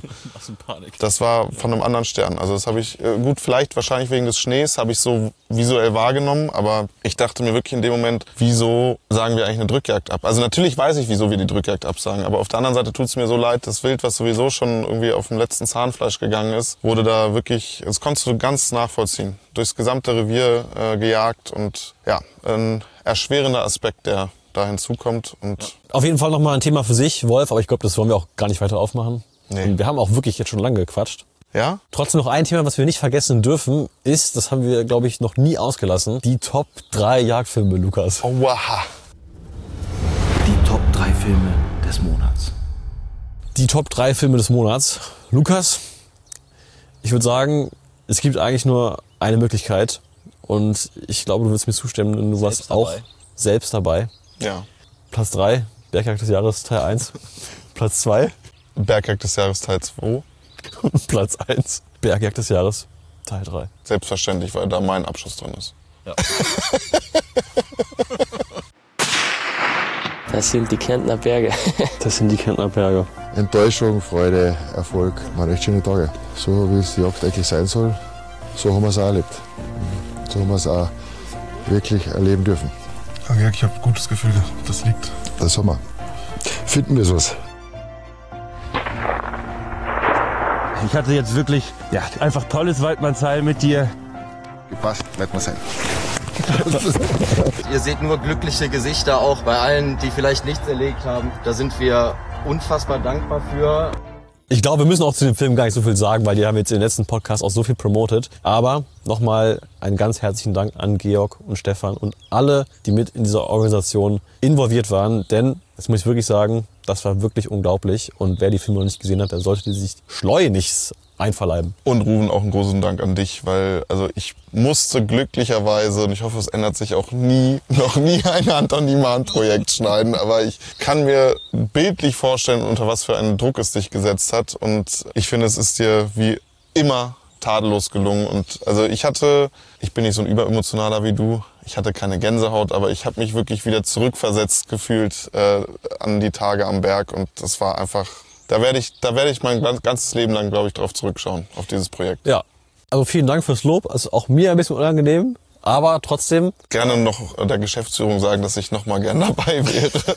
Das war von einem anderen Stern. Also das habe ich, gut, vielleicht wahrscheinlich wegen des Schnees, habe ich so visuell wahrgenommen, aber ich dachte mir wirklich in dem Moment, wieso sagen wir eigentlich eine Drückjagd ab? Also natürlich weiß ich, wieso wir die Drückjagd absagen, aber auf der anderen Seite tut es mir so leid, das Wild, was sowieso schon irgendwie auf dem letzten Zahnfleisch gegangen ist, wurde da wirklich, das konntest du ganz nachvollziehen, durchs gesamte Revier gejagt und ja, ein erschwerender Aspekt, der da hinzukommt. Und auf jeden Fall nochmal ein Thema für sich, Wolf, aber ich glaube, das wollen wir auch gar nicht weiter aufmachen. Nee. Und wir haben auch wirklich jetzt schon lange gequatscht. Ja? Trotzdem noch ein Thema, was wir nicht vergessen dürfen, ist, das haben wir, glaube ich, noch nie ausgelassen, die Top 3 Jagdfilme, Lukas. Oh, wow. Die Top 3 Filme des Monats. Die Top 3 Filme des Monats. Lukas, ich würde sagen, es gibt eigentlich nur eine Möglichkeit und ich glaube, du wirst mir zustimmen, denn du warst auch selbst dabei. Ja. Platz 3, Bergjagd des Jahres Teil 1. Platz 2. Bergjagd des Jahres Teil 2. Und Platz 1, Bergjagd des Jahres Teil 3. Selbstverständlich, weil da mein Abschluss drin ist. Ja. Das sind die Kärntner Berge. Das sind die Kärntner Berge. Enttäuschung, Freude, Erfolg, waren echt schöne Tage. So wie es die Jagd eigentlich sein soll, so haben wir es auch erlebt. Thomas auch wirklich erleben dürfen. Ja, ich habe ein gutes Gefühl, das liegt. Das Sommer. Finden wir sowas. Ich hatte jetzt wirklich einfach tolles Waldmannsheil mit dir. Gepasst, wird man sein. Ihr seht nur glückliche Gesichter auch bei allen, die vielleicht nichts erlebt haben. Da sind wir unfassbar dankbar für. Ich glaube, wir müssen auch zu dem Film gar nicht so viel sagen, weil die haben jetzt in den letzten Podcast auch so viel promotet. Aber nochmal einen ganz herzlichen Dank an Georg und Stefan und alle, die mit in dieser Organisation involviert waren. Denn, das muss ich wirklich sagen, das war wirklich unglaublich. Und wer die Filme noch nicht gesehen hat, der sollte die sich schleunigst einverleiben. Und Ruben, auch einen großen Dank an dich, weil ich musste glücklicherweise, und ich hoffe, es ändert sich auch noch nie ein Hand-on-Demand-Projekt schneiden, aber ich kann mir bildlich vorstellen, unter was für einen Druck es dich gesetzt hat. Und ich finde, es ist dir wie immer tadellos gelungen. Und also ich bin nicht so ein überemotionaler wie du, ich hatte keine Gänsehaut, aber ich habe mich wirklich wieder zurückversetzt gefühlt an die Tage am Berg. Und das war einfach... Da werde ich mein ganzes Leben lang, glaube ich, drauf zurückschauen, auf dieses Projekt. Ja, also vielen Dank fürs Lob. Also auch mir ein bisschen unangenehm, aber trotzdem... Gerne noch der Geschäftsführung sagen, dass ich noch mal gern dabei wäre.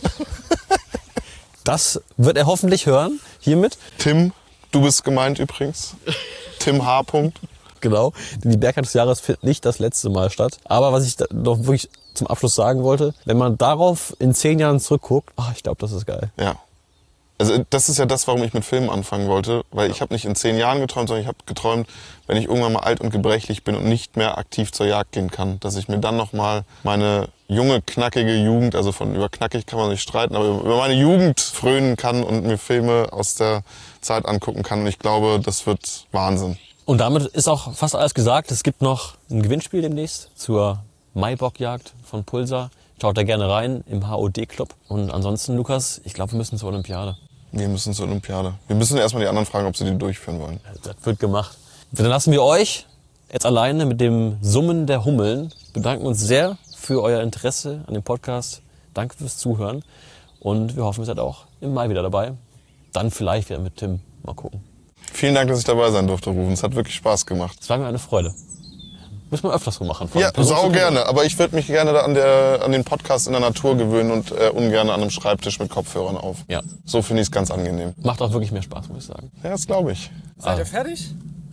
Das wird er hoffentlich hören, hiermit. Tim, du bist gemeint übrigens. Tim H. Genau, die Bergheit des Jahres findet nicht das letzte Mal statt. Aber was ich noch wirklich zum Abschluss sagen wollte, wenn man darauf in 10 Jahren zurückguckt, ich glaube, das ist geil. Ja. Also das ist ja das, warum ich mit Filmen anfangen wollte, weil ich habe nicht in 10 Jahren geträumt, sondern ich habe geträumt, wenn ich irgendwann mal alt und gebrechlich bin und nicht mehr aktiv zur Jagd gehen kann, dass ich mir dann nochmal meine junge, knackige Jugend, also über knackig kann man nicht streiten, aber über meine Jugend frönen kann und mir Filme aus der Zeit angucken kann. Und ich glaube, das wird Wahnsinn. Und damit ist auch fast alles gesagt. Es gibt noch ein Gewinnspiel demnächst zur Maibockjagd von Pulsar. Schaut da gerne rein im HOD-Club. Und ansonsten, Lukas, ich glaube, wir müssen zur Olympiade. Wir müssen zur Olympiade. Wir müssen erstmal die anderen fragen, ob sie die durchführen wollen. Das wird gemacht. Dann lassen wir euch jetzt alleine mit dem Summen der Hummeln. Bedanken uns sehr für euer Interesse an dem Podcast. Danke fürs Zuhören. Und wir hoffen, ihr seid auch im Mai wieder dabei. Dann vielleicht wieder mit Tim. Mal gucken. Vielen Dank, dass ich dabei sein durfte, Ruben. Es hat wirklich Spaß gemacht. Es war mir eine Freude. Müssen wir öfters so machen. Ja, sau gerne. Aber ich würde mich gerne da an den Podcast in der Natur gewöhnen und ungern an einem Schreibtisch mit Kopfhörern auf. Ja. So finde ich es ganz angenehm. Macht auch wirklich mehr Spaß, muss ich sagen. Ja, das glaube ich. Seid ihr fertig?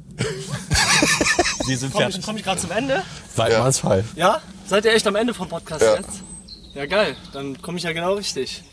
Sie sind Komm ich gerade zum Ende? Weidmanns Fall. Ja? Seid ihr echt am Ende vom Podcast Ja. jetzt? Ja, geil. Dann komme ich ja genau richtig.